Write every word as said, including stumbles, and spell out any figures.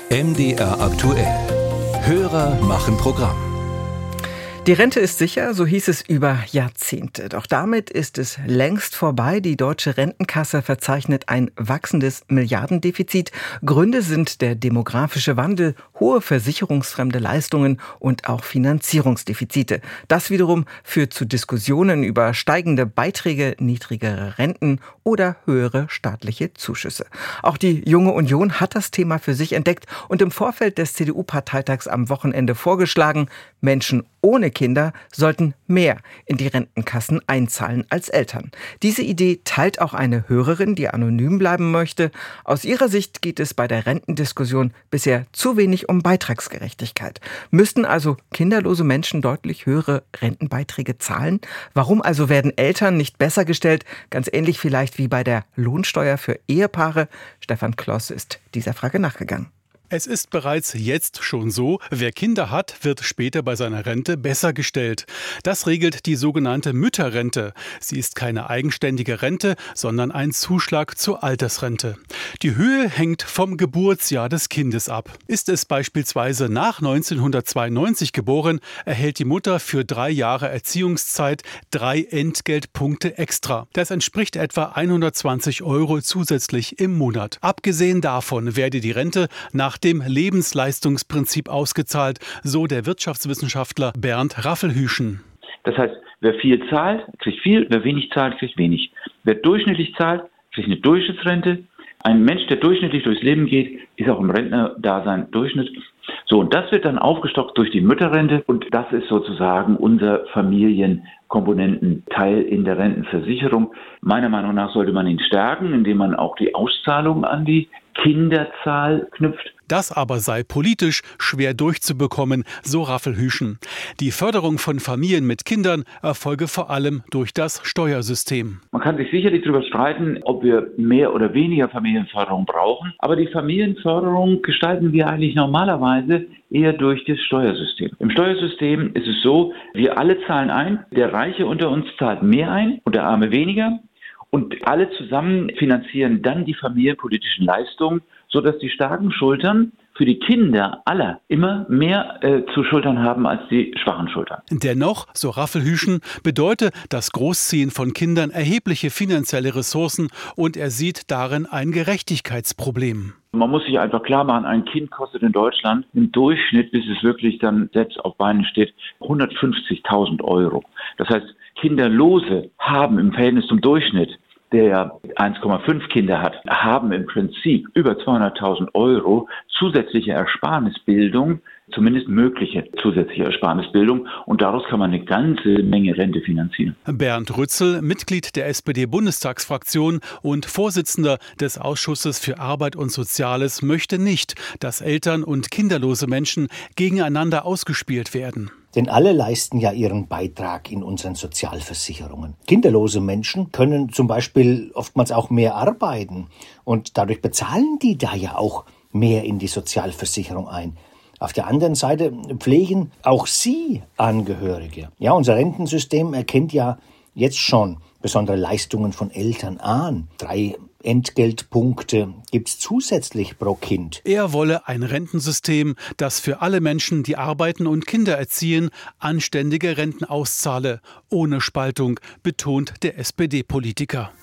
M D R aktuell. Hörer machen Programm. Die Rente ist sicher, so hieß es über Jahrzehnte. Doch damit ist es längst vorbei. Die Deutsche Rentenkasse verzeichnet ein wachsendes Milliardendefizit. Gründe sind der demografische Wandel, hohe versicherungsfremde Leistungen und auch Finanzierungsdefizite. Das wiederum führt zu Diskussionen über steigende Beiträge, niedrigere Renten oder höhere staatliche Zuschüsse. Auch die Junge Union hat das Thema für sich entdeckt und im Vorfeld des C D U-Parteitags am Wochenende vorgeschlagen, Menschen ohne Kinder sollten mehr in die Rentenkassen einzahlen als Eltern. Diese Idee teilt auch eine Hörerin, die anonym bleiben möchte. Aus ihrer Sicht geht es bei der Rentendiskussion bisher zu wenig um Beitragsgerechtigkeit. Müssten also kinderlose Menschen deutlich höhere Rentenbeiträge zahlen? Warum also werden Eltern nicht besser gestellt? Ganz ähnlich vielleicht wie bei der Lohnsteuer für Ehepaare. Stefan Kloss ist dieser Frage nachgegangen. Es ist bereits jetzt schon so, wer Kinder hat, wird später bei seiner Rente besser gestellt. Das regelt die sogenannte Mütterrente. Sie ist keine eigenständige Rente, sondern ein Zuschlag zur Altersrente. Die Höhe hängt vom Geburtsjahr des Kindes ab. Ist es beispielsweise nach neunzehnhundertzweiundneunzig geboren, erhält die Mutter für drei Jahre Erziehungszeit drei Entgeltpunkte extra. Das entspricht etwa hundertzwanzig Euro zusätzlich im Monat. Abgesehen davon werde die Rente nach dem Lebensleistungsprinzip ausgezahlt, so der Wirtschaftswissenschaftler Bernd Raffelhüschen. Das heißt, wer viel zahlt, kriegt viel, wer wenig zahlt, kriegt wenig. Wer durchschnittlich zahlt, kriegt eine Durchschnittsrente. Ein Mensch, der durchschnittlich durchs Leben geht, ist auch im Rentnerdasein Durchschnitt. So, und das wird dann aufgestockt durch die Mütterrente und das ist sozusagen unser Familienkomponententeil in der Rentenversicherung. Meiner Meinung nach sollte man ihn stärken, indem man auch die Auszahlung an die Kinderzahl knüpft. Das aber sei politisch schwer durchzubekommen, so Raffelhüschen. Die Förderung von Familien mit Kindern erfolge vor allem durch das Steuersystem. Man kann sich sicherlich darüber streiten, ob wir mehr oder weniger Familienförderung brauchen. Aber die Familienförderung gestalten wir eigentlich normalerweise eher durch das Steuersystem. Im Steuersystem ist es so, wir alle zahlen ein. Der Reiche unter uns zahlt mehr ein und der Arme weniger. Und alle zusammen finanzieren dann die familienpolitischen Leistungen, sodass die starken Schultern für die Kinder aller immer mehr äh, zu schultern haben als die schwachen Schultern. Dennoch, so Raffelhüschen, bedeutet das Großziehen von Kindern erhebliche finanzielle Ressourcen und er sieht darin ein Gerechtigkeitsproblem. Man muss sich einfach klar machen, ein Kind kostet in Deutschland im Durchschnitt, bis es wirklich dann selbst auf Beinen steht, hundertfünfzigtausend Euro. Das heißt, Kinderlose haben im Verhältnis zum Durchschnitt, der ja eins Komma fünf Kinder hat, haben im Prinzip über zweihunderttausend Euro zusätzliche Ersparnisbildung, zumindest mögliche zusätzliche Ersparnisbildung. Und daraus kann man eine ganze Menge Rente finanzieren. Bernd Rützel, Mitglied der S P D-Bundestagsfraktion und Vorsitzender des Ausschusses für Arbeit und Soziales, möchte nicht, dass Eltern und kinderlose Menschen gegeneinander ausgespielt werden. Denn alle leisten ja ihren Beitrag in unseren Sozialversicherungen. Kinderlose Menschen können zum Beispiel oftmals auch mehr arbeiten und dadurch bezahlen die da ja auch mehr in die Sozialversicherung ein. Auf der anderen Seite pflegen auch sie Angehörige. Ja, unser Rentensystem erkennt ja jetzt schon besondere Leistungen von Eltern an. Drei Entgeltpunkte gibt's zusätzlich pro Kind. Er wolle ein Rentensystem, das für alle Menschen, die arbeiten und Kinder erziehen, anständige Renten auszahle, ohne Spaltung, betont der S P D-Politiker.